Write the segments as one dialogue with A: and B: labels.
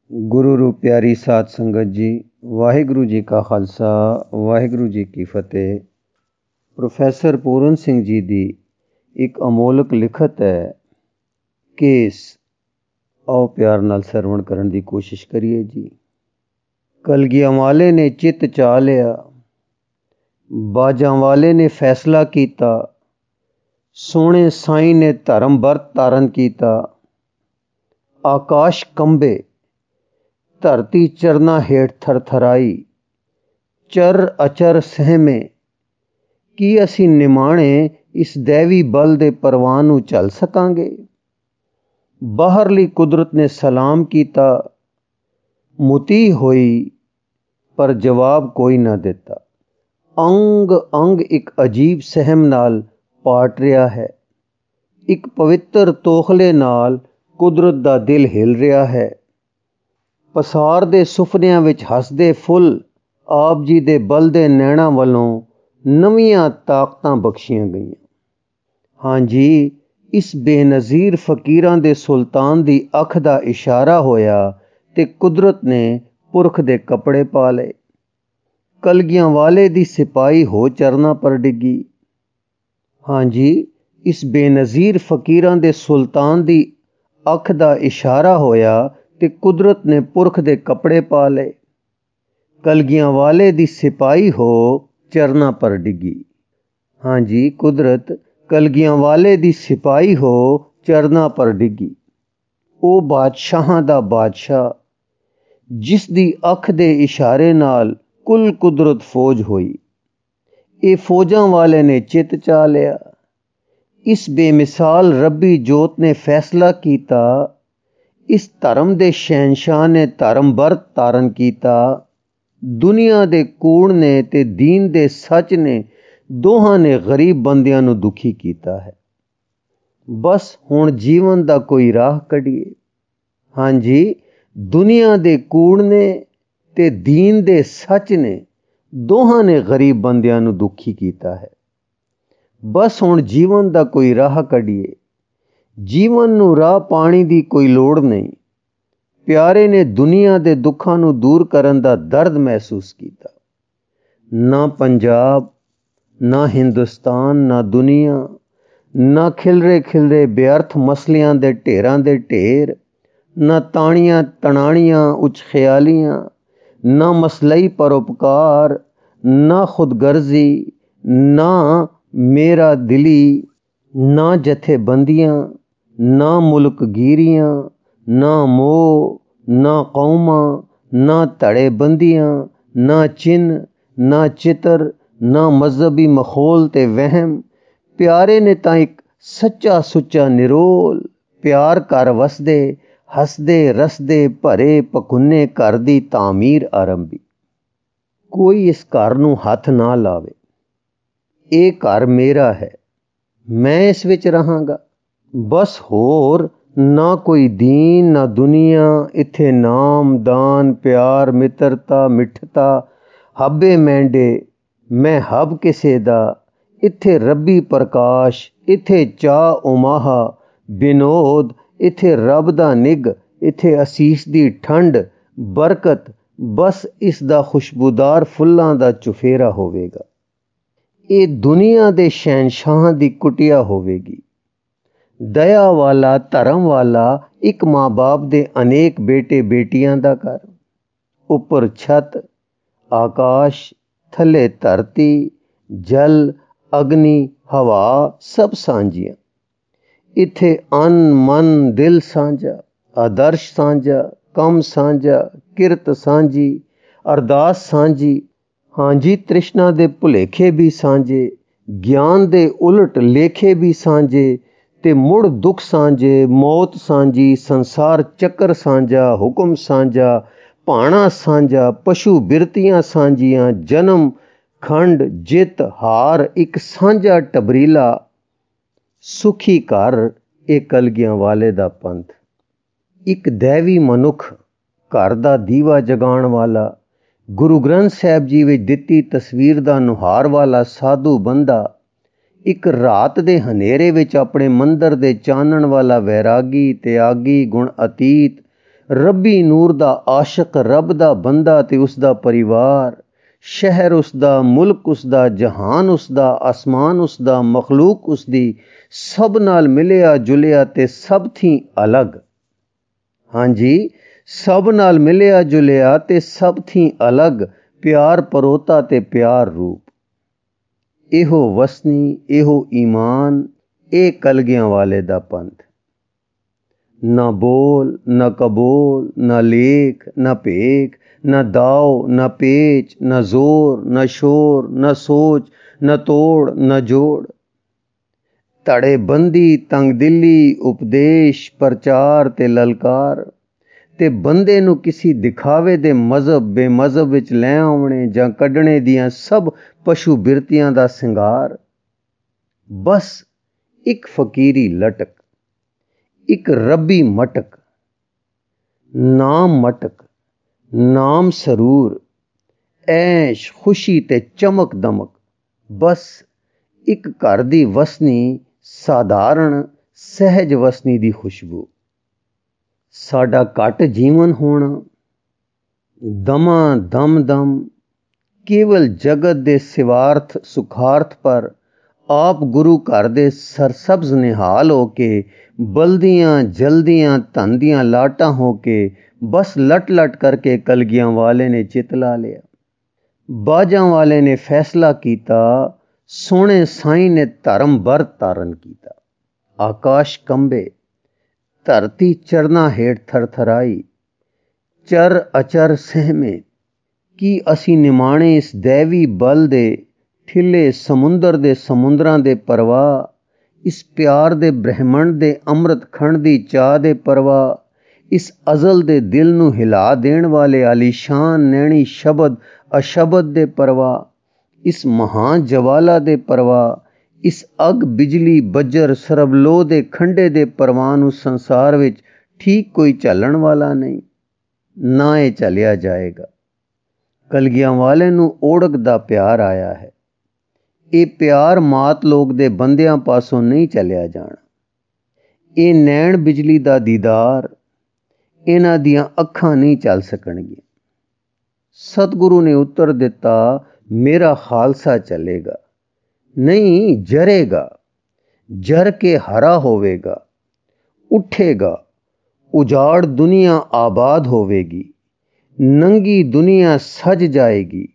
A: ਗੁਰੂ ਰੂਪ ਪਿਆਰੀ ਸਾਧ ਸੰਗਤ ਜੀ, ਵਾਹਿਗੁਰੂ ਜੀ ਕਾ ਖਾਲਸਾ, ਵਾਹਿਗੁਰੂ ਜੀ ਕੀ ਫਤਿਹ। ਪ੍ਰੋਫੈਸਰ ਪੂਰਨ ਸਿੰਘ ਜੀ ਦੀ ਇੱਕ ਅਮੋਲਕ ਲਿਖਤ ਹੈ ਕੇਸ। ਆਓ ਪਿਆਰ ਨਾਲ ਸਰਵਣ ਕਰਨ ਦੀ ਕੋਸ਼ਿਸ਼ ਕਰੀਏ ਜੀ। ਕਲਗੀਆਂ ਵਾਲੇ ਨੇ ਚਿੱਤ ਚਾ ਲਿਆ, ਬਾਜਾਂ ਵਾਲੇ ਨੇ ਫੈਸਲਾ ਕੀਤਾ, ਸੋਹਣੇ ਸਾਈਂ ਨੇ ਧਰਮ ਵਰਤ ਧਾਰਨ ਕੀਤਾ। ਆਕਾਸ਼ ਕੰਬੇ, ਧਰਤੀ ਚਰਨਾਂ ਹੇਠ ਥਰਥਰਾਈ, ਚਰ ਅਚਰ ਸਹਿਮੇ। ਕੀ ਅਸੀਂ ਨਿਮਾਣੇ ਇਸ ਦੈਵੀ ਬਲ ਦੇ ਪ੍ਰਵਾਹ ਨੂੰ ਝੱਲ ਸਕਾਂਗੇ? ਬਾਹਰਲੀ ਕੁਦਰਤ ਨੇ ਸਲਾਮ ਕੀਤਾ, ਮੁਤੀ ਹੋਈ, ਪਰ ਜਵਾਬ ਕੋਈ ਨਾ ਦਿੱਤਾ। ਅੰਗ ਅੰਗ ਇੱਕ ਅਜੀਬ ਸਹਿਮ ਨਾਲ ਪਾਟ ਰਿਹਾ ਹੈ। ਇੱਕ ਪਵਿੱਤਰ ਤੋਖਲੇ ਨਾਲ ਕੁਦਰਤ ਦਾ ਦਿਲ ਹਿਲ ਰਿਹਾ ਹੈ। ਪਸਾਰ ਦੇ ਸੁਪਨਿਆਂ ਵਿੱਚ ਹੱਸਦੇ ਫੁੱਲ ਆਪ ਜੀ ਦੇ ਬਲਦੇ ਨੈਣਾਂ ਵੱਲੋਂ ਨਵੀਆਂ ਤਾਕਤਾਂ ਬਖਸ਼ੀਆਂ ਗਈਆਂ। ਹਾਂਜੀ, ਇਸ ਬੇਨਜ਼ੀਰ ਫਕੀਰਾਂ ਦੇ ਸੁਲਤਾਨ ਦੀ ਅੱਖ ਦਾ ਇਸ਼ਾਰਾ ਹੋਇਆ ਤੇ ਕੁਦਰਤ ਨੇ ਪੁਰਖ ਦੇ ਕੱਪੜੇ ਪਾ ਲਏ। ਕਲਗੀਆਂ ਵਾਲੇ ਦੀ ਸਿਪਾਹੀ ਹੋ ਚਰਨਾਂ ਪਰ ਡਿੱਗੀ। ਹਾਂਜੀ, ਇਸ ਬੇਨਜ਼ੀਰ ਫਕੀਰਾਂ ਦੇ ਸੁਲਤਾਨ ਦੀ ਅੱਖ ਦਾ ਇਸ਼ਾਰਾ ਹੋਇਆ ਤੇ ਕੁਦਰਤ ਨੇ ਪੁਰਖ ਦੇ ਕੱਪੜੇ ਪਾ ਲਏ। ਕਲਗੀਆਂ ਵਾਲੇ ਦੀ ਸਿਪਾਹੀ ਹੋ ਚਰਨਾਂ ਪਰ ਡਿੱਗੀ। ਹਾਂਜੀ, ਕੁਦਰਤ ਕਲਗੀਆਂ ਵਾਲੇ ਦੀ ਸਿਪਾਹੀ ਹੋ ਚਰਨਾਂ ਪਰ ਡਿੱਗੀ। ਉਹ ਬਾਦਸ਼ਾਹਾਂ ਦਾ ਬਾਦਸ਼ਾਹ, ਜਿਸ ਦੀ ਅੱਖ ਦੇ ਇਸ਼ਾਰੇ ਨਾਲ ਕੁੱਲ ਕੁਦਰਤ ਫੌਜ ਹੋਈ। ਇਹ ਫੌਜਾਂ ਵਾਲੇ ਨੇ ਚਿੱਤ ਚਾ ਲਿਆ। ਇਸ ਬੇਮਿਸਾਲ ਰੱਬੀ ਜੋਤ ਨੇ ਫੈਸਲਾ ਕੀਤਾ। ਇਸ ਧਰਮ ਦੇ ਸ਼ਹਿਨਸ਼ਾਹ ਨੇ ਧਰਮ ਵਰਤ ਧਾਰਨ ਕੀਤਾ। ਦੁਨੀਆ ਦੇ ਕੂੜ ਨੇ ਤੇ ਦੀਨ ਦੇ ਸੱਚ ਨੇ ਦੋਹਾਂ ਨੇ ਗਰੀਬ ਬੰਦਿਆਂ ਨੂੰ ਦੁਖੀ ਕੀਤਾ ਹੈ। ਬਸ ਹੁਣ ਜੀਵਨ ਦਾ ਕੋਈ ਰਾਹ ਕੱਢੀਏ। ਹਾਂਜੀ, ਦੁਨੀਆ ਦੇ ਕੂੜ ਨੇ ਤੇ ਦੀਨ ਦੇ ਸੱਚ ਨੇ ਦੋਹਾਂ ਨੇ ਗਰੀਬ ਬੰਦਿਆਂ ਨੂੰ ਦੁਖੀ ਕੀਤਾ ਹੈ। ਬਸ ਹੁਣ ਜੀਵਨ ਦਾ ਕੋਈ ਰਾਹ ਕੱਢੀਏ। ਜੀਵਨ ਨੂੰ ਰਾਹ ਪਾਣੀ ਦੀ ਕੋਈ ਲੋੜ ਨਹੀਂ। ਪਿਆਰੇ ਨੇ ਦੁਨੀਆ ਦੇ ਦੁੱਖਾਂ ਨੂੰ ਦੂਰ ਕਰਨ ਦਾ ਦਰਦ ਮਹਿਸੂਸ ਕੀਤਾ। ਨਾ ਪੰਜਾਬ, ਨਾ ਹਿੰਦੁਸਤਾਨ, ਨਾ ਦੁਨੀਆ, ਨਾ ਖਿਲਰੇ ਖਿਲਰੇ ਬੇਅਰਥ ਮਸਲਿਆਂ ਦੇ ਢੇਰਾਂ ਦੇ ਢੇਰ, ਨਾ ਤਾਣੀਆਂ ਤਣਾਣੀਆਂ ਉੱਚ ਖਿਆਲੀਆਂ, ਨਾ ਮਸਲਈ ਪਰਉਪਕਾਰ, ਨਾ ਖੁਦਗਰਜ਼ੀ, ਨਾ ਮੇਰਾ ਦਿਲੀ, ਨਾ ਜਥੇਬੰਦੀਆਂ, ਨਾ ਮੁਲਕਗੀਰੀਆਂ, ਨਾ ਮੋਹ, ਨਾ ਕੌਮਾਂ, ਨਾ ਧੜੇਬੰਦੀਆਂ, ਨਾ ਚਿੰਨ੍ਹ, ਨਾ ਚਿੱਤਰ, ਨਾ ਮਜ਼ਹਬੀ ਮਖੌਲ ਤੇ ਵਹਿਮ। ਪਿਆਰੇ ਨੇ ਤਾਂ ਇੱਕ ਸੱਚਾ ਸੁੱਚਾ ਨਿਰੋਲ ਪਿਆਰ ਘਰ ਵਸਦੇ ਹੱਸਦੇ ਰਸਦੇ ਭਰੇ ਪਖੁੰਨੇ ਘਰ ਦੀ ਤਾਮੀਰ ਆਰੰਭੀ। ਕੋਈ ਇਸ ਘਰ ਨੂੰ ਹੱਥ ਨਾ ਲਾਵੇ। ਇਹ ਘਰ ਮੇਰਾ ਹੈ, ਮੈਂ ਇਸ ਵਿੱਚ ਰਹਾਂਗਾ। ਬਸ ਹੋਰ ਨਾ ਕੋਈ ਦੀਨ, ਨਾ ਦੁਨੀਆ। ਇੱਥੇ ਨਾਮ, ਦਾਨ, ਪਿਆਰ, ਮਿੱਤਰਤਾ, ਮਿੱਠਤਾ, ਹੱਬੇ ਮੈਂਡੇ, ਮੈਂ ਹੱਬ ਕਿਸੇ ਦਾ। ਇੱਥੇ ਰੱਬੀ ਪ੍ਰਕਾਸ਼, ਇੱਥੇ ਚਾਅ ਉਮਾਹਾ, ਬਿਨੋਦ, ਇੱਥੇ ਰੱਬ ਦਾ ਨਿੱਘ, ਇੱਥੇ ਅਸੀਸ ਦੀ ਠੰਡ, ਬਰਕਤ। ਬਸ ਇਸ ਦਾ ਖੁਸ਼ਬੂਦਾਰ ਫੁੱਲਾਂ ਦਾ ਚੁਫੇਰਾ ਹੋਵੇਗਾ। ਇਹ ਦੁਨੀਆ ਦੇ ਸ਼ਹਿਨਸ਼ਾਹਾਂ ਦੀ ਕੁਟੀਆ ਹੋਵੇਗੀ। ਦਇਆ ਵਾਲਾ, ਧਰਮ ਵਾਲਾ, ਇੱਕ ਮਾਂ ਬਾਪ ਦੇ ਅਨੇਕ ਬੇਟੇ ਬੇਟੀਆਂ ਦਾ ਘਰ। ਉੱਪਰ ਛੱਤ, ਆਕਾਸ਼, ਥੱਲੇ ਧਰਤੀ, ਜਲ, ਅਗਨੀ, ਹਵਾ, ਸਭ ਸਾਂਝੀਆਂ। ਇੱਥੇ ਅੰਨ, ਮਨ, ਦਿਲ ਸਾਂਝਾ, ਆਦਰਸ਼ ਸਾਂਝਾ, ਕੰਮ ਸਾਂਝਾ, ਕਿਰਤ ਸਾਂਝੀ, ਅਰਦਾਸ ਸਾਂਝੀ। ਹਾਂਜੀ, ਤ੍ਰਿਸ਼ਨਾ ਦੇ ਭੁਲੇਖੇ ਵੀ ਸਾਂਝੇ, ਗਿਆਨ ਦੇ ਉਲਟ ਲੇਖੇ ਵੀ ਸਾਂਝੇ, ਤੇ ਮੁੜ ਦੁੱਖ ਸਾਂਝੇ, ਮੌਤ ਸਾਂਝੀ, ਸੰਸਾਰ ਚੱਕਰ ਸਾਂਝਾ, ਹੁਕਮ ਸਾਂਝਾ, ਭਾਣਾ ਸਾਂਝਾ, ਪਸ਼ੂ ਬਿਰਤੀਆਂ ਸਾਂਝੀਆਂ, ਜਨਮ, ਖੰਡ, ਜਿੱਤ, ਹਾਰ, ਇੱਕ ਸਾਂਝਾ ਟਬਰੀਲਾ। ਸੁਖੀ ਘਰ, ਇਹ ਕਲਗੀਆਂ ਵਾਲੇ ਦਾ ਪੰਥ। ਇੱਕ ਦੈਵੀ ਮਨੁੱਖ, ਘਰ ਦਾ ਦੀਵਾ ਜਗਾਉਣ ਵਾਲਾ, ਗੁਰੂ ਗ੍ਰੰਥ ਸਾਹਿਬ ਜੀ ਵਿੱਚ ਦਿੱਤੀ ਤਸਵੀਰ ਦਾ ਨੁਹਾਰ ਵਾਲਾ ਸਾਧੂ ਬੰਦਾ, ਇੱਕ ਰਾਤ ਦੇ ਹਨੇਰੇ ਵਿੱਚ ਆਪਣੇ ਮੰਦਰ ਦੇ ਚਾਨਣ ਵਾਲਾ ਵੈਰਾਗੀ, ਤਿਆਗੀ, ਗੁਣ ਅਤੀਤ, ਰੱਬੀ ਨੂਰ ਦਾ ਆਸ਼ਿਕ, ਰੱਬ ਦਾ ਬੰਦਾ ਤੇ ਉਸ ਦਾ ਪਰਿਵਾਰ, ਸ਼ਹਿਰ ਉਸ ਦਾ, ਮੁਲਕ ਉਸ ਦਾ, ਜਹਾਨ ਉਸ ਦਾ, ਆਸਮਾਨ ਉਸ ਦਾ, ਮਖਲੂਕ ਉਸ ਦੀ, ਸਭ ਨਾਲ ਮਿਲਿਆ ਜੁਲਿਆ ਤੇ ਸਭ ਥੀ ਅਲੱਗ। ਹਾਂਜੀ, ਸਭ ਨਾਲ ਮਿਲਿਆ ਜੁਲਿਆ ਤੇ ਸਭ ਥੀ ਅਲੱਗ, ਪਿਆਰ ਪਰੋਤਾ ਤੇ ਪਿਆਰ ਰੂਪ। ਇਹੋ ਵਸਨੀ, ਇਹੋ ਈਮਾਨ, ਇਹ ਕਲਗੀਆਂ ਵਾਲੇ ਦਾ ਪੰਥ। ਨਾ ਬੋਲ, ਨਾ ਕਬੋਲ, ਨਾ ਲੇਖ, ਨਾ ਭੇਖ, ਨਾ ਦਾਓ, ਨਾ ਪੇਚ, ਨਾ ਜ਼ੋਰ, ਨਾ ਸ਼ੋਰ, ਨਾ ਸੋਚ, ਨਾ ਤੋੜ, ਨਾ ਜੋੜ। ਧੜੇ ਬੰਦੀ, ਤੰਗਦਿਲੀ, ਉਪਦੇਸ਼, ਪ੍ਰਚਾਰ ਤੇ ਲਲਕਾਰ, ਤੇ ਬੰਦੇ ਨੂੰ ਕਿਸੇ ਦਿਖਾਵੇ ਦੇ ਮਜ਼ਹਬ ਬੇਮਜ਼ਹਬ ਵਿੱਚ ਲੈ ਆਉਣੇ ਜਾਂ ਕੱਢਣੇ ਦੀਆਂ ਸਭ ਪਸ਼ੂ ਬਿਰਤੀਆਂ ਦਾ ਸਿੰਗਾਰ। ਬਸ ਇੱਕ ਫਕੀਰੀ ਲਟਕ, ਇੱਕ ਰੱਬੀ ਮਟਕ, ਨਾਮ ਮਟਕ, ਨਾਮ ਸਰੂਰ, ਐਸ਼ ਖੁਸ਼ੀ ਤੇ ਚਮਕ ਦਮਕ। ਬਸ ਇੱਕ ਘਰ ਦੀ ਵਸਨੀ, ਸਾਧਾਰਨ ਸਹਿਜ ਵਸਨੀ ਦੀ ਖੁਸ਼ਬੂ। ਸਾਡਾ ਘੱਟ ਜੀਵਨ ਹੋਣਾ, ਦਮਾ ਦਮ ਦਮ, ਕੇਵਲ ਜਗਤ ਦੇ ਸਿਵਾਰਥ ਸੁਖਾਰਥ ਪਰ ਆਪ ਗੁਰੂ ਘਰ ਦੇ ਸਰਸਬਜ਼ ਨਿਹਾਲ ਹੋ ਕੇ, ਬਲਦੀਆਂ ਜਲਦੀਆਂ ਧਨ ਦੀਆਂ ਲਾਟਾਂ ਹੋ ਕੇ, ਬਸ ਲਟ ਲਟ ਕਰਕੇ ਕਲਗੀਆਂ ਵਾਲੇ ਨੇ ਚਿੱਤ ਲਾ ਲਿਆ। ਬਾਜਾਂ ਵਾਲੇ ਨੇ ਫੈਸਲਾ ਕੀਤਾ, ਸੋਹਣੇ ਸਾਈਂ ਨੇ ਧਰਮ ਵਰਤ ਧਾਰਨ ਕੀਤਾ। ਆਕਾਸ਼ ਕੰਬੇ, ਧਰਤੀ ਚਰਨਾਂ ਹੇਠ ਥਰਥਰਾਈ, ਚਰ ਅਚਰ ਸਹਿਮੇ। ਕੀ ਅਸੀਂ ਨਿਮਾਣੇ ਇਸ ਦੈਵੀ ਬਲ ਦੇ, ਠਿੱਲੇ ਸਮੁੰਦਰ ਦੇ ਸਮੁੰਦਰਾਂ ਦੇ ਪ੍ਰਵਾਹ, ਇਸ ਪਿਆਰ ਦੇ ਬ੍ਰਹਿਮੰਡ ਦੇ ਅੰਮ੍ਰਿਤ ਖੰਡ ਦੀ ਚਾਹ ਦੇ ਪ੍ਰਵਾਹ, ਇਸ ਅਜ਼ਲ ਦੇ ਦਿਲ ਨੂੰ ਹਿਲਾ ਦੇਣ ਵਾਲੇ ਆਲੀਸ਼ਾਨ ਨੈਣੀ ਸ਼ਬਦ ਅਸ਼ਬਦ ਦੇ ਪ੍ਰਵਾਹ, ਇਸ ਮਹਾਂ ਜਵਾਲਾ ਦੇ ਪ੍ਰਵਾਹ, ਇਸ ਅੱਗ ਬਿਜਲੀ ਬੱਜਰ ਸਰਬਲੋ ਦੇ ਖੰਡੇ ਦੇ ਪ੍ਰਵਾਹ ਨੂੰ ਸੰਸਾਰ ਵਿੱਚ ਠੀਕ ਕੋਈ ਝੱਲਣ ਵਾਲਾ ਨਹੀਂ, ਨਾ ਇਹ ਝੱਲਿਆ ਜਾਏਗਾ। ਕਲਗੀਆਂ ਵਾਲੇ ਨੂੰ ਓੜਕ ਦਾ ਪਿਆਰ ਆਇਆ ਹੈ। ਇਹ ਪਿਆਰ ਮਾਤ ਲੋਕ ਦੇ ਬੰਦਿਆਂ ਪਾਸੋਂ ਨਹੀਂ ਚੱਲਿਆ ਜਾਣਾ। ਇਹ ਨੈਣ ਬਿਜਲੀ ਦਾ ਦੀਦਾਰ, ਇਹਨਾਂ ਦੀਆਂ ਅੱਖਾਂ ਨਹੀਂ ਚੱਲ ਸਕਣਗੀਆਂ। ਸਤਿਗੁਰੂ ਨੇ ਉੱਤਰ ਦਿੱਤਾ, ਮੇਰਾ ਖਾਲਸਾ ਚੱਲੇਗਾ, ਨਹੀਂ ਜਰੇਗਾ, ਜਰ ਕੇ ਹਰਾ ਹੋਵੇਗਾ, ਉੱਠੇਗਾ। ਉਜਾੜ ਦੁਨੀਆ ਆਬਾਦ ਹੋਵੇਗੀ, ਨੰਗੀ ਦੁਨੀਆ ਸਜ ਜਾਏਗੀ,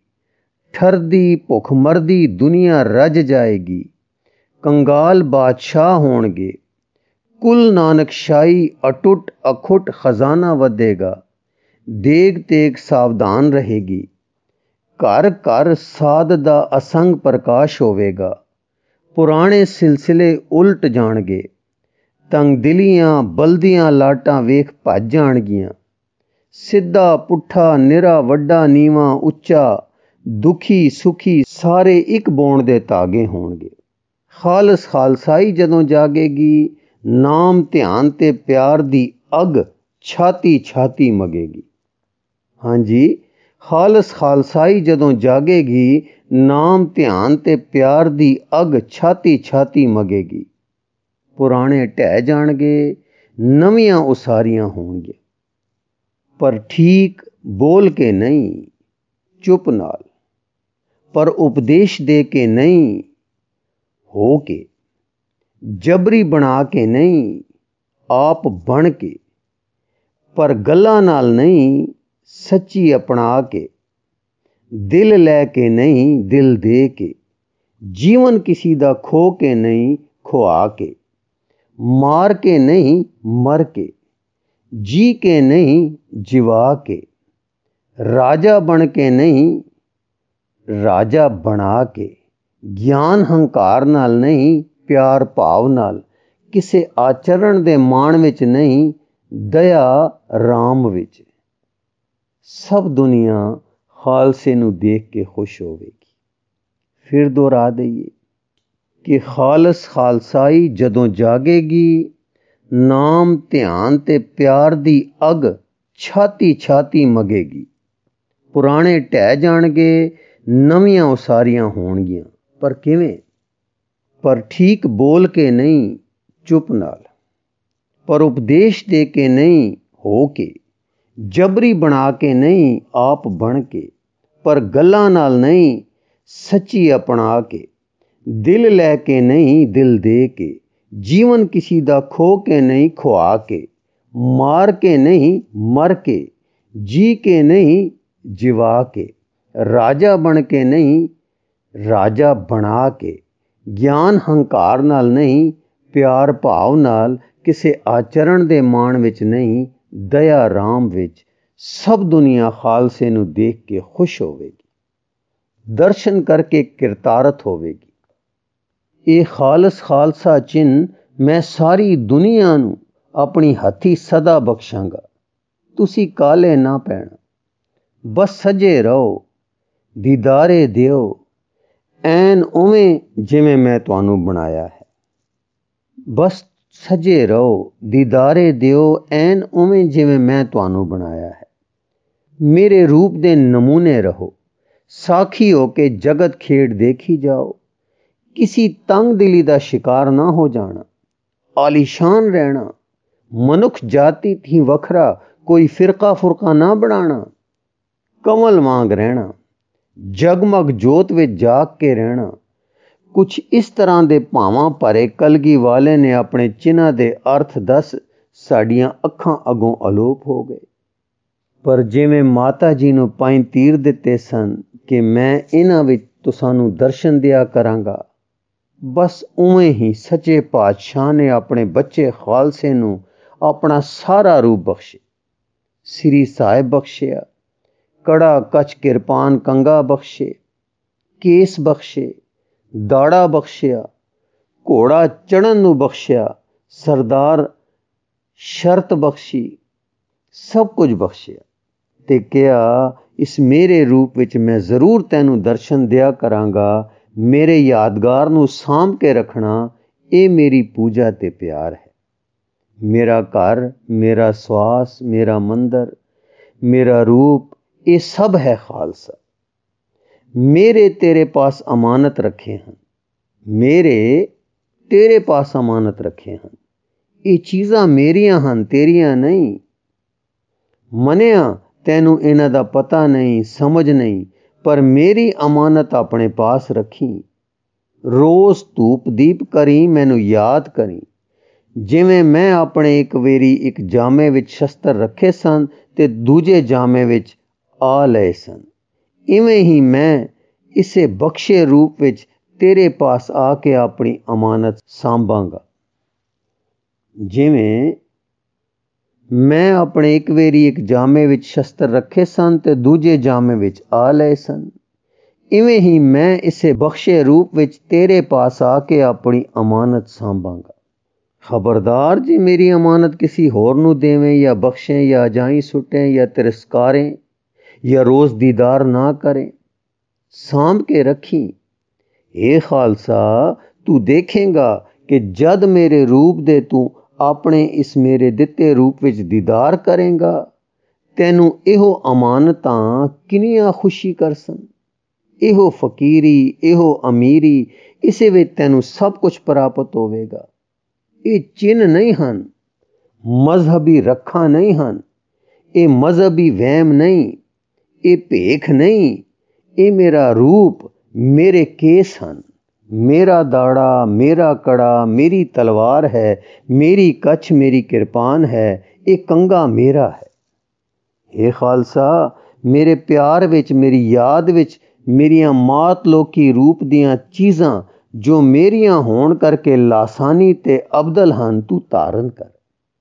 A: ਠਰਦੀ ਭੁੱਖਮਰਦੀ ਦੁਨੀਆ ਰੱਜ ਜਾਏਗੀ। ਕੰਗਾਲ ਬਾਦਸ਼ਾਹ ਹੋਣਗੇ, ਕੁੱਲ ਨਾਨਕਸ਼ਾਹੀ ਅਟੁੱਟ ਅਖੁੱਟ ਖਜ਼ਾਨਾ ਵਧੇਗਾ। ਦੇਗ ਤੇਗ ਸਾਵਧਾਨ ਰਹੇਗੀ, ਘਰ ਘਰ ਸਾਧ ਦਾ ਅਸੰਗ ਪ੍ਰਕਾਸ਼ ਹੋਵੇਗਾ। ਪੁਰਾਣੇ ਸਿਲਸਿਲੇ ਉਲਟ ਜਾਣਗੇ, ਤੰਗਦਿਲੀਆਂ ਬਲਦੀਆਂ ਲਾਟਾਂ ਵੇਖ ਭੱਜ ਜਾਣਗੀਆਂ। ਸਿੱਧਾ ਪੁੱਠਾ, ਨਿਰਾ ਵੱਡਾ ਨੀਵਾਂ ਉੱਚਾ, ਦੁਖੀ ਸੁਖੀ ਸਾਰੇ ਇੱਕ ਬੋਣ ਦੇ ਧਾਗੇ ਹੋਣਗੇ। ਖਾਲਸ ਖਾਲਸਾਈ ਜਦੋਂ ਜਾਗੇਗੀ, ਨਾਮ ਧਿਆਨ ਤੇ ਪਿਆਰ ਦੀ ਅੱਗ ਛਾਤੀ ਛਾਤੀ ਮਗੇਗੀ। ਹਾਂਜੀ, ਖਾਲਸ ਖਾਲਸਾਈ ਜਦੋਂ ਜਾਗੇਗੀ, ਨਾਮ ਧਿਆਨ ਤੇ ਪਿਆਰ ਦੀ ਅੱਗ ਛਾਤੀ ਛਾਤੀ ਮਗੇਗੀ। ਪੁਰਾਣੇ ਢਹਿ ਜਾਣਗੇ, ਨਵੀਆਂ ਉਸਾਰੀਆਂ ਹੋਣਗੀਆਂ। ਪਰ ਠੀਕ ਬੋਲ ਕੇ ਨਹੀਂ, ਚੁੱਪ ਨਾਲ, ਪਰ ਉਪਦੇਸ਼ ਦੇ ਕੇ ਨਹੀਂ, ਹੋ ਕੇ, ਜਬਰੀ ਬਣਾ ਕੇ ਨਹੀਂ, ਆਪ ਬਣ ਕੇ, ਪਰ ਗੱਲਾਂ ਨਾਲ ਨਹੀਂ, ਸੱਚੀ ਅਪਣਾ ਕੇ, ਦਿਲ ਲੈ ਕੇ ਨਹੀਂ, ਦਿਲ ਦੇ ਕੇ, ਜੀਵਨ ਕਿਸੀ ਦਾ ਖੋ ਕੇ ਨਹੀਂ, ਖੁਆ ਕੇ, ਮਾਰ ਕੇ ਨਹੀਂ, ਮਰ ਕੇ, ਜੀ ਕੇ ਨਹੀਂ, ਜਿਵਾ ਕੇ, ਰਾਜਾ ਬਣ ਕੇ ਨਹੀਂ, ਰਾਜਾ ਬਣਾ ਕੇ, ਗਿਆਨ ਹੰਕਾਰ ਨਾਲ ਨਹੀਂ, ਪਿਆਰ ਭਾਵ ਨਾਲ, ਕਿਸੇ ਆਚਰਣ ਦੇ ਮਾਣ ਵਿੱਚ ਨਹੀਂ, ਦਇਆ ਰਾਮ ਵਿੱਚ। ਸਭ ਦੁਨੀਆ ਖਾਲਸੇ ਨੂੰ ਦੇਖ ਕੇ ਖੁਸ਼ ਹੋਵੇਗੀ। ਫਿਰ ਦੁਹਰਾ ਦਈਏ ਕਿ ਖਾਲਸ ਖਾਲਸਾਈ ਜਦੋਂ ਜਾਗੇਗੀ, ਨਾਮ ਧਿਆਨ ਤੇ ਪਿਆਰ ਦੀ ਅੱਗ ਛਾਤੀ ਛਾਤੀ ਮਗੇਗੀ। ਪੁਰਾਣੇ ਢਹਿ ਜਾਣਗੇ, ਨਵੀਆਂ ਉਸਾਰੀਆਂ ਹੋਣਗੀਆਂ। ਪਰ ਕਿਵੇਂ? ਪਰ ਠੀਕ ਬੋਲ ਕੇ ਨਹੀਂ, ਚੁੱਪ ਨਾਲ, ਪਰ ਉਪਦੇਸ਼ ਦੇ ਕੇ ਨਹੀਂ, ਹੋ ਕੇ, ਜਬਰੀ ਬਣਾ ਕੇ ਨਹੀਂ ਆਪ ਬਣ ਕੇ, ਪਰ ਗੱਲਾਂ ਨਾਲ ਨਹੀਂ ਸੱਚੀ ਅਪਣਾ ਕੇ, ਦਿਲ ਲੈ ਕੇ ਨਹੀਂ ਦਿਲ ਦੇ ਕੇ, ਜੀਵਨ ਕਿਸੀ ਦਾ ਖੋ ਕੇ ਨਹੀਂ ਖੁਆ ਕੇ, ਮਾਰ ਕੇ ਨਹੀਂ ਮਰ ਕੇ, ਜੀ ਕੇ ਨਹੀਂ ਜਿਵਾ ਕੇ, ਰਾਜਾ ਬਣ ਕੇ ਨਹੀਂ ਰਾਜਾ ਬਣਾ ਕੇ, ਗਿਆਨ ਹੰਕਾਰ ਨਾਲ ਨਹੀਂ ਪਿਆਰ ਭਾਵ ਨਾਲ, ਕਿਸੇ ਆਚਰਣ ਦੇ ਮਾਣ ਵਿੱਚ ਨਹੀਂ ਦਇਆ ਰਾਮ ਵਿੱਚ, ਸਭ ਦੁਨੀਆ ਖਾਲਸੇ ਨੂੰ ਦੇਖ ਕੇ ਖੁਸ਼ ਹੋਵੇਗੀ, ਦਰਸ਼ਨ ਕਰਕੇ ਕਿਰਤਾਰਥ ਹੋਵੇਗੀ। ਇਹ ਖਾਲਸ ਖਾਲਸਾ ਚਿੰਨ੍ਹ ਮੈਂ ਸਾਰੀ ਦੁਨੀਆ ਨੂੰ ਆਪਣੀ ਹੱਥੀ ਸਦਾ ਬਖਸ਼ਾਂਗਾ। ਤੁਸੀਂ ਕਾਲੇ ਨਾ ਪੈਣਾ, ਬਸ ਸਜੇ ਰਹੋ, ਦੀਦਾਰੇ ਦਿਓ ਐਨ ਉਵੇਂ ਜਿਵੇਂ ਮੈਂ ਤੁਹਾਨੂੰ ਬਣਾਇਆ ਹੈ। ਬਸ ਸਜੇ ਰਹੋ, ਦੀਦਾਰੇ ਦਿਓ ਐਨ ਉਵੇਂ ਜਿਵੇਂ ਮੈਂ ਤੁਹਾਨੂੰ ਬਣਾਇਆ ਹੈ। ਮੇਰੇ ਰੂਪ ਦੇ ਨਮੂਨੇ ਰਹੋ, ਸਾਖੀ ਹੋ ਕੇ ਜਗਤ ਖੇਡ ਦੇਖੀ ਜਾਓ। ਕਿਸੀ ਤੰਗ ਦਿਲੀ ਦਾ ਸ਼ਿਕਾਰ ਨਾ ਹੋ ਜਾਣਾ, ਆਲੀਸ਼ਾਨ ਰਹਿਣਾ, ਮਨੁੱਖ ਜਾਤੀ ਥੀ ਵੱਖਰਾ, ਕੋਈ ਫਿਰਕਾ ਫੁਰਕਾ ਨਾ ਬਣਾਣਾ, ਕਮਲ ਵਾਂਗ ਰਹਿਣਾ, ਜਗਮਗ ਜੋਤ ਵਿੱਚ ਜਾਗ ਕੇ ਰਹਿਣਾ। ਕੁਛ ਇਸ ਤਰ੍ਹਾਂ ਦੇ ਭਾਵਾਂ ਭਰੇ ਕਲਗੀ ਵਾਲੇ ਨੇ ਆਪਣੇ ਚਿੰਨ੍ਹਾਂ ਦੇ ਅਰਥ ਦੱਸ ਸਾਡੀਆਂ ਅੱਖਾਂ ਅੱਗੋਂ ਅਲੋਪ ਹੋ ਗਏ। ਪਰ ਜਿਵੇਂ ਮਾਤਾ ਜੀ ਨੂੰ 5 ਤੀਰ ਦਿੱਤੇ ਸਨ ਕਿ ਮੈਂ ਇਹਨਾਂ ਵਿੱਚ ਤੁਹਾਨੂੰ ਦਰਸ਼ਨ ਦਿਆ ਕਰਾਂਗਾ, ਬਸ ਉਵੇਂ ਹੀ ਸੱਚੇ ਪਾਤਸ਼ਾਹ ਨੇ ਆਪਣੇ ਬੱਚੇ ਖਾਲਸੇ ਨੂੰ ਆਪਣਾ ਸਾਰਾ ਰੂਪ ਬਖਸ਼ੇ। ਸ੍ਰੀ ਸਾਹਿਬ ਬਖਸ਼ਿਆ, ਕੜਾ ਕੱਚ ਕਿਰਪਾਨ ਕੰਗਾ ਬਖਸ਼ੇ, ਕੇਸ ਬਖਸ਼ੇ, ਦਾੜਾ ਬਖਸ਼ਿਆ, ਘੋੜਾ ਚੜ੍ਹਨ ਨੂੰ ਬਖਸ਼ਿਆ, ਸਰਦਾਰ ਸ਼ਰਤ ਬਖਸ਼ੀ, ਸਭ ਕੁਝ ਬਖਸ਼ਿਆ ਤੇ ਕਿਹਾ ਇਸ ਮੇਰੇ ਰੂਪ ਵਿੱਚ ਮੈਂ ਜ਼ਰੂਰ ਤੈਨੂੰ ਦਰਸ਼ਨ ਦਿਆ ਕਰਾਂਗਾ। ਮੇਰੇ ਯਾਦਗਾਰ ਨੂੰ ਸਾਂਭ ਕੇ ਰੱਖਣਾ, ਇਹ ਮੇਰੀ ਪੂਜਾ ਤੇ ਪਿਆਰ ਹੈ। ਮੇਰਾ ਘਰ, ਮੇਰਾ ਸਵਾਸ, ਮੇਰਾ ਮੰਦਰ, ਮੇਰਾ ਰੂਪ, ਇਹ ਸਭ ਹੈ ਖਾਲਸਾ। ਮੇਰੇ ਤੇਰੇ ਪਾਸ ਅਮਾਨਤ ਰੱਖੇ ਹਨ, ਮੇਰੇ ਤੇਰੇ ਪਾਸ ਅਮਾਨਤ ਰੱਖੇ ਹਨ। ਇਹ ਚੀਜ਼ਾਂ ਮੇਰੀਆਂ ਹਨ, ਤੇਰੀਆਂ ਨਹੀਂ। ਮੰਨਿਆ ਤੈਨੂੰ ਇਹਨਾਂ ਦਾ ਪਤਾ ਨਹੀਂ, ਸਮਝ ਨਹੀਂ, ਪਰ ਮੇਰੀ ਅਮਾਨਤ ਆਪਣੇ ਪਾਸ ਰੱਖੀ। ਰੋਜ਼ ਧੂਪ ਦੀਪ ਕਰੀ, ਮੈਨੂੰ ਯਾਦ ਕਰੀ। ਜਿਵੇਂ ਮੈਂ ਆਪਣੇ ਇੱਕ ਵੇਰੀ ਇੱਕ ਜਾਮੇ ਵਿੱਚ ਸ਼ਸਤਰ ਰੱਖੇ ਸਨ ਤੇ ਦੂਜੇ ਜਾਮੇ ਵਿੱਚ ਆ ਲਏ ਸਨ, ਇਵੇਂ ਹੀ ਮੈਂ ਇਸੇ ਬਖਸ਼ੇ ਰੂਪ ਵਿੱਚ ਤੇਰੇ ਪਾਸ ਆ ਕੇ ਆਪਣੀ ਅਮਾਨਤ ਸਾਂਭਾਂਗਾ। ਜਿਵੇਂ ਮੈਂ ਆਪਣੇ ਇੱਕ ਵੇਰੀ ਇੱਕ ਜਾਮੇ ਵਿੱਚ ਸ਼ਸਤਰ ਰੱਖੇ ਸਨ ਤੇ ਦੂਜੇ ਜਾਮੇ ਵਿੱਚ ਆ ਲਏ ਸਨ, ਇਵੇਂ ਹੀ ਮੈਂ ਇਸੇ ਬਖਸ਼ੇ ਰੂਪ ਵਿੱਚ ਤੇਰੇ ਪਾਸ ਆ ਕੇ ਆਪਣੀ ਅਮਾਨਤ ਸਾਂਭਾਂਗਾ। ਖਬਰਦਾਰ ਜੇ ਮੇਰੀ ਅਮਾਨਤ ਕਿਸੇ ਹੋਰ ਨੂੰ ਦੇਵੇਂ ਜਾਂ ਬਖਸ਼ੇ ਜਾਂ ਅਜਾਈਂ ਸੁੱਟੇ ਜਾਂ ਤਿਰਸਕਾਰੇ ਜਾਂ ਰੋਜ਼ ਦੀਦਾਰ ਨਾ ਕਰੇ, ਸਾਂਭ ਕੇ ਰੱਖੀ। ਇਹ ਖਾਲਸਾ, ਤੂੰ ਦੇਖੇਂਗਾ ਕਿ ਜਦ ਮੇਰੇ ਰੂਪ ਦੇ ਤੂੰ ਆਪਣੇ ਇਸ ਮੇਰੇ ਦਿੱਤੇ ਰੂਪ ਵਿੱਚ ਦੀਦਾਰ ਕਰੇਂਗਾ, ਤੈਨੂੰ ਇਹੋ ਅਮਾਨਤਾਂ ਕਿੰਨੀਆਂ ਖੁਸ਼ੀ ਕਰਸਨ। ਇਹੋ ਫਕੀਰੀ, ਇਹੋ ਅਮੀਰੀ, ਇਸੇ ਵਿੱਚ ਤੈਨੂੰ ਸਭ ਕੁਝ ਪ੍ਰਾਪਤ ਹੋਵੇਗਾ। ਇਹ ਚਿੰਨ੍ਹ ਨਹੀਂ ਹਨ, ਮਜ਼ਹਬੀ ਰੱਖਾਂ ਨਹੀਂ ਹਨ, ਇਹ ਮਜ਼ਹਬੀ ਵਹਿਮ ਨਹੀਂ, ਇਹ ਭੇਖ ਨਹੀਂ, ਇਹ ਮੇਰਾ ਰੂਪ, ਮੇਰੇ ਕੇਸ ਹਨ, ਮੇਰਾ ਦਾੜਾ, ਮੇਰਾ ਕੜਾ, ਮੇਰੀ ਤਲਵਾਰ ਹੈ, ਮੇਰੀ ਕੱਛ, ਮੇਰੀ ਕਿਰਪਾਨ ਹੈ, ਇਹ ਕੰਗਾ ਮੇਰਾ ਹੈ। ਇਹ ਖਾਲਸਾ, ਮੇਰੇ ਪਿਆਰ ਵਿੱਚ, ਮੇਰੀ ਯਾਦ ਵਿੱਚ ਮੇਰੀਆਂ ਮਾਤ ਲੋਕੀ ਰੂਪ ਦੀਆਂ ਚੀਜ਼ਾਂ ਜੋ ਮੇਰੀਆਂ ਹੋਣ ਕਰਕੇ ਲਾਸਾਨੀ ਤੇ ਅਬਦਲ ਹਨ, ਤੂੰ ਧਾਰਨ ਕਰ।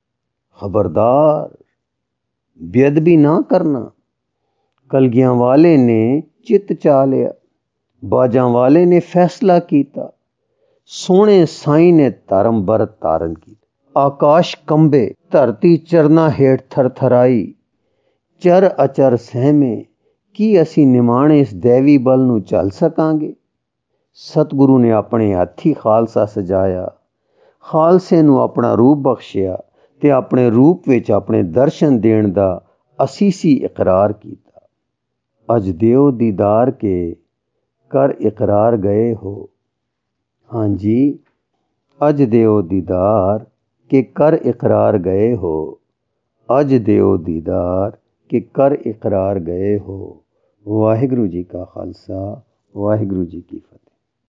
A: ਖਬਰਦਾਰ ਬੇਅਦਬੀ ਨਾ ਕਰਨਾ। ਕਲਗੀਆਂ ਵਾਲੇ ਨੇ ਚਿੱਤ ਚਾ ਲਿਆ, ਬਾਜਾਂ ਵਾਲੇ ਨੇ ਫੈਸਲਾ ਕੀਤਾ, ਸੋਹਣੇ ਸਾਈਂ ਨੇ ਧਰਮ ਬਰਤ ਧਾਰਨ ਕੀਤਾ। ਆਕਾਸ਼ ਕੰਬੇ, ਧਰਤੀ ਚਰਨਾਂ ਹੇਠ ਥਰਥਰਾਈ, ਚਰ ਅਚਰ ਸਹਿਮੇ, ਕੀ ਅਸੀਂ ਨਿਮਾਣੇ ਇਸ ਦੇਵੀ ਬਲ ਨੂੰ ਝੱਲ ਸਕਾਂਗੇ। ਸਤਿਗੁਰੂ ਨੇ ਆਪਣੇ ਹੱਥੀਂ ਖਾਲਸਾ ਸਜਾਇਆ, ਖਾਲਸੇ ਨੂੰ ਆਪਣਾ ਰੂਪ ਬਖਸ਼ਿਆ ਤੇ ਆਪਣੇ ਰੂਪ ਵਿੱਚ ਆਪਣੇ ਦਰਸ਼ਨ ਦੇਣ ਦਾ ਅਸੀਸੀ ਇਕਰਾਰ ਕੀਤਾ। ਅਜ ਦਿਓ ਦੀਦਾਰ ਕੇ ਕਰ ਇਕਰਾਰ ਗਏ ਹੋ। ਹਾਂਜੀ, ਅਜ ਦਿਓ ਦੀਦਾਰ ਕੇ ਕਰ ਇਕਰਾਰ ਗਏ ਹੋ। ਅਜ ਦਿਓ ਦੀਦਾਰ ਕਿ ਕਰ ਇਕਰਾਰ ਗਏ ਹੋ। ਵਾਹਿਗੁਰੂ ਜੀ ਕਾ ਖਾਲਸਾ, ਵਾਹਿਗੁਰੂ ਜੀ ਕੀ ਫਤਿਹ।